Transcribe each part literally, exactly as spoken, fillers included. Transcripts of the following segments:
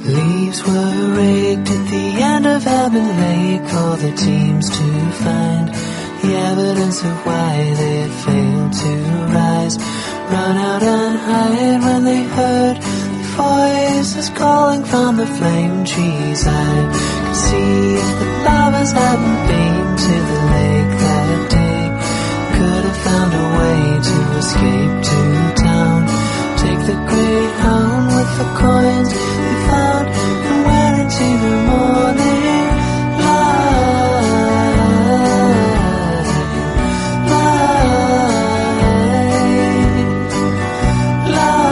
Leaves were raked at the end of Ebon Lake for the teams to find the evidence of why they had failed to rise. Run out and hide when they heard the voices calling from the flame trees. I could see if the lovers hadn't been to the lake that day, could have found a way to escape to town. Take the Greyhound with the coins they found and went into the morning light. Light,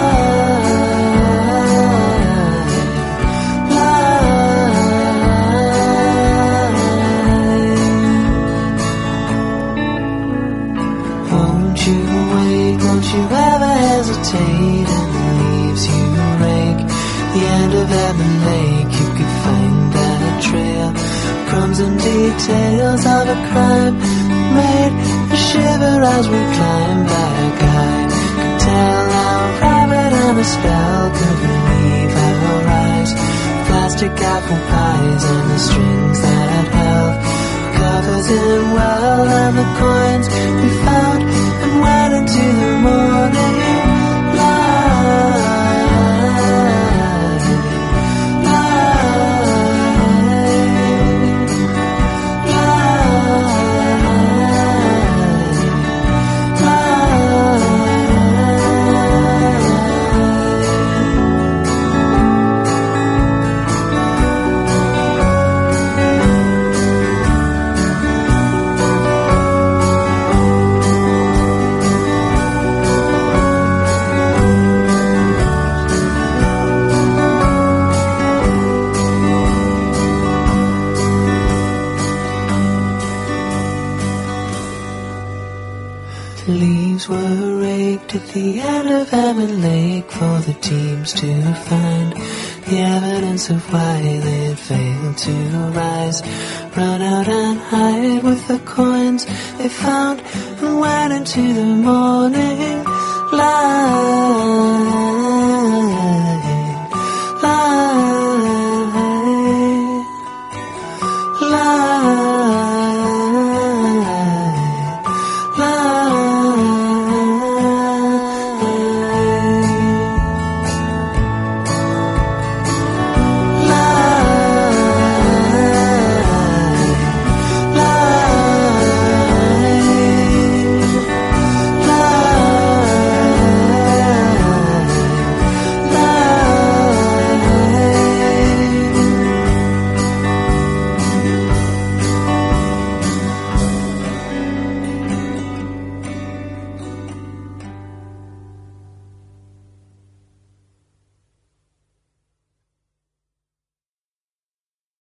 light, light. Won't you wait, won't you ever hesitate? And the leaves you rake, the end of Ebon Lake, you could find that trail. Crumbs and details of a crime made a shiver as we climbed back. I could tell how private and a spell could relieve our eyes. Plastic apple pies and the strings that held covers in well, and the coins we found and went into the morning light. Leaves were raked at the end of Ebon Lake for the teams to find the evidence of why they had failed to rise. Run out and hide with the coins they found and went into the morning light.